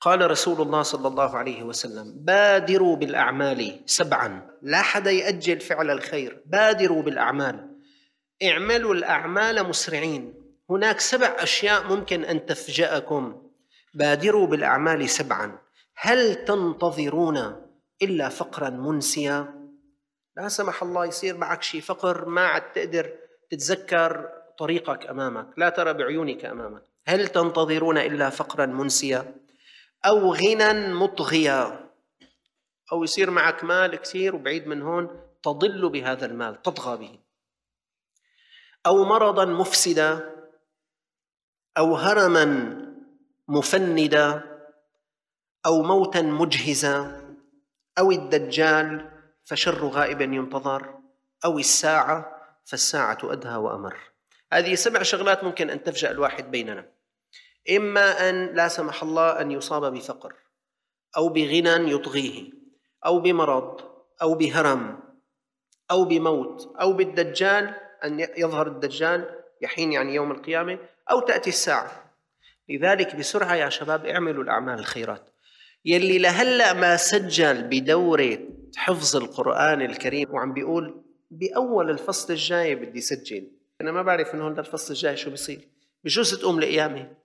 قال رسول الله صلى الله عليه وسلم: بادروا بالأعمال 7. لا حدا يأجل فعل الخير، بادروا بالأعمال، اعملوا الأعمال مسرعين. هناك 7 أشياء ممكن أن تفجأكم. بادروا بالأعمال 7. هل تنتظرون إلا فقرا منسيا؟ لا سمح الله يصير معك شيء فقر ما عاد تقدر تتذكر طريقك أمامك، لا ترى بعيونك أمامك. هل تنتظرون إلا فقرا منسيا؟ أو غنى مطغيا، أو يصير معك مال كثير وبعيد من هون تضل بهذا المال، تطغى به. أو مرضا مفسدا، أو هرما مفندا، أو موتا مجهزا، أو الدجال فشر غائب ينتظر، أو الساعة فالساعة أدهى وأمر. هذه 7 شغلات ممكن أن تفجأ الواحد بيننا. إما أن لا سمح الله أن يصاب بفقر، أو بغنى يطغيه، أو بمرض، أو بهرم، أو بموت، أو بالدجال أن يظهر الدجال يحين يعني يوم القيامة، أو تأتي الساعة. لذلك بسرعة يا شباب اعملوا الأعمال الخيرات. يلي لهلأ ما سجل بدورة حفظ القرآن الكريم وعم بيقول بأول الفصل الجاي بدي سجل، أنا ما بعرف إنه هذا الفصل الجاي شو بيصير. بجوز تقوم لقيامه،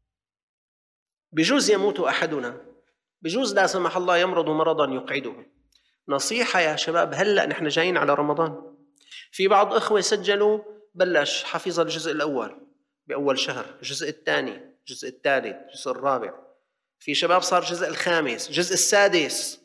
بجوز يموت أحدنا، بجوز لا سمح الله يمرض مرضا يقعده. نصيحة يا شباب، هلأ نحن جايين على رمضان. في بعض إخوة سجلوا بلش حفظ الجزء الأول بأول شهر، الجزء الثاني، الجزء الثالث، الجزء الرابع. في شباب صار الجزء الخامس، الجزء السادس.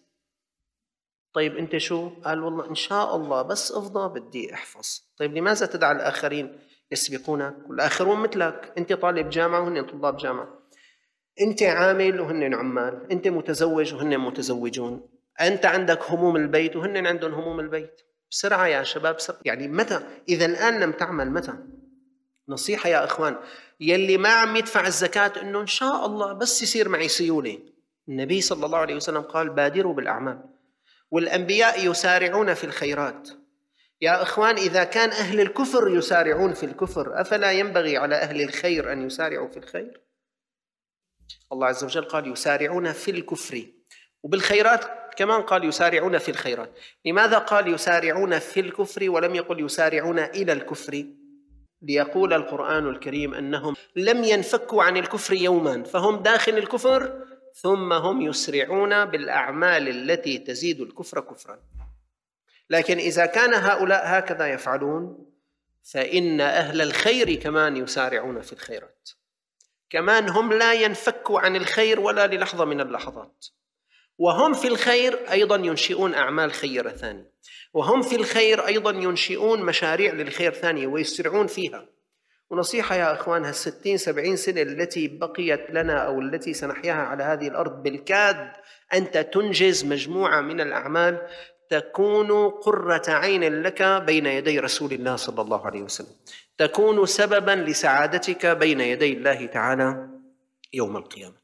طيب أنت شو؟ قال والله إن شاء الله بس أفضى بدي أحفظ. طيب لماذا تدع الآخرين يسبقونك؟ والآخرون مثلك، أنت طالب جامعة وهن طلاب جامعة، أنت عامل وهن عمال، أنت متزوج وهن متزوجون، أنت عندك هموم البيت وهن عندهم هموم البيت. بسرعة يا شباب، يعني متى؟ إذا الآن لم تعمل متى؟ نصيحة يا إخوان، يلي ما عم يدفع الزكاة إنه إن شاء الله بس يصير معي سيولة. النبي صلى الله عليه وسلم قال: بادروا بالأعمال. والأنبياء يسارعون في الخيرات. يا إخوان، إذا كان أهل الكفر يسارعون في الكفر، أفلا ينبغي على أهل الخير أن يسارعوا في الخير؟ الله عز وجل قال: يسارعون في الكفر، وبالخيرات كمان قال يسارعون في الخيرات. لماذا قال يسارعون في الكفر ولم يقل يسارعون إلى الكفر؟ ليقول القرآن الكريم أنهم لم ينفكوا عن الكفر يوما، فهم داخل الكفر ثم هم يسرعون بالأعمال التي تزيد الكفر كفرا. لكن إذا كان هؤلاء هكذا يفعلون، فإن أهل الخير كمان يسارعون في الخيرات، كمان هم لا ينفكوا عن الخير ولا للحظة من اللحظات، وهم في الخير أيضا ينشئون أعمال خيرة ثانية، وهم في الخير أيضا ينشئون مشاريع للخير ثانية ويسرعون فيها. ونصيحة يا أخوان، 60-70 سنة التي بقيت لنا أو التي سنحياها على هذه الأرض بالكاد أنت تنجز مجموعة من الأعمال تكون قرة عين لك بين يدي رسول الله صلى الله عليه وسلم، تكون سببا لسعادتك بين يدي الله تعالى يوم القيامة.